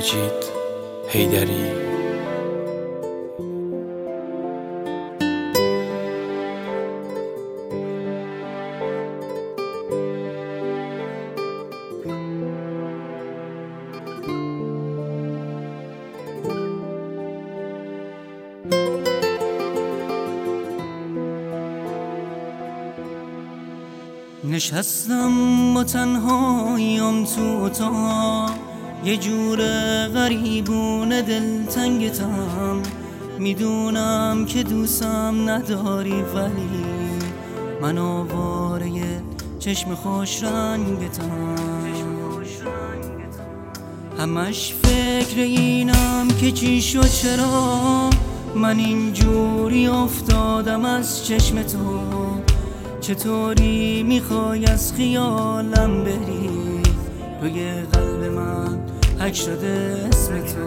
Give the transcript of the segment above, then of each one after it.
مجید حیدری. نشستم با تنهاییم تو اتاق، یه جور غریبونه دلتنگتم. میدونم که دوستم نداری ولی من آواره چشم خوش رنگتم. همش فکر اینم که چی شد، چرا من اینجوری افتادم از چشم تو. چطوری میخوای از خیالم بری، روی قلب من حک شده اسم تو.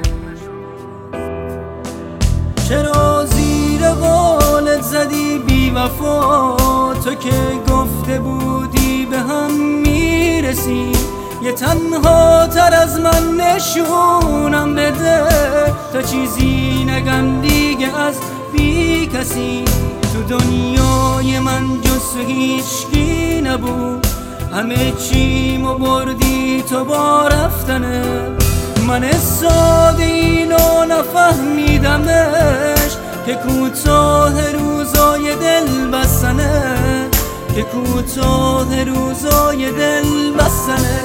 چرا زیر قولت زدی بی وفا، تو که گفته بودی به هم میرسی. یه تنها تر از من نشونم بده، تا چیزی نگم دیگه از بی کسی. تو دنیای من جز تو هیچکی نبود، همه چیمو بردی تو با رفتنه. من ساده اینو نفهمیدمش که کوتاه روزای دل بستنه، که کوتاه روزای دل بستنه.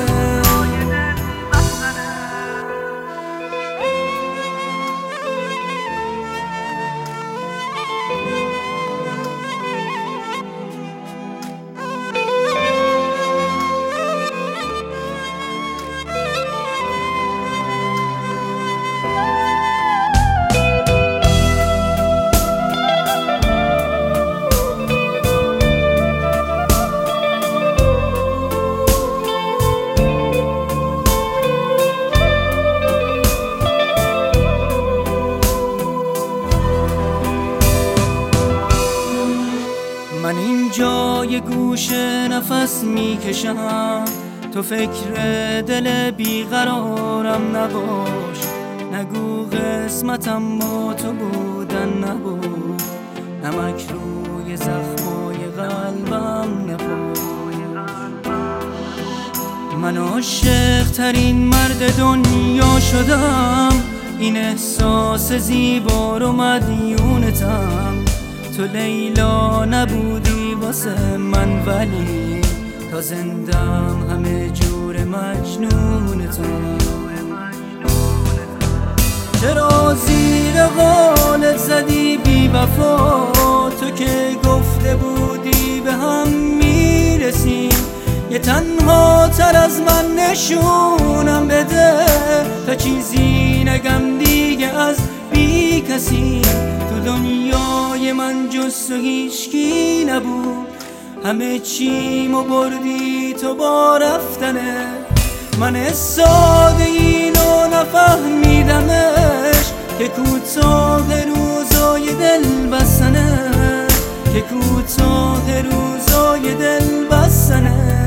من اینجا یه گوشه نفس میکشم، تو فکر دل بیقرارم نباش. نگو قسمتم با تو بودن نبود، نمک روی زخمای قلبم نبود. من عاشق ترین مرد دنیا شدم، این احساس زیبا رو مدیونتم. تو لیلا نبودی واسه من ولی تا زندم همه جور مجنونتم. چرا زیر قولت زدی بی وفا، تو که گفته بودی به هم میرسی. یه تنها تر از من نشونم بده، تا چیزی نگم دیگه از بی کسی. تو دنیای من جز تو هیچکی نبود، همه چیمو بردی تو با رفتنه. من ساده اینو نفهمیدمش که کوتاه روزای دل بستنه، که کوتاه روزای دل بستنه.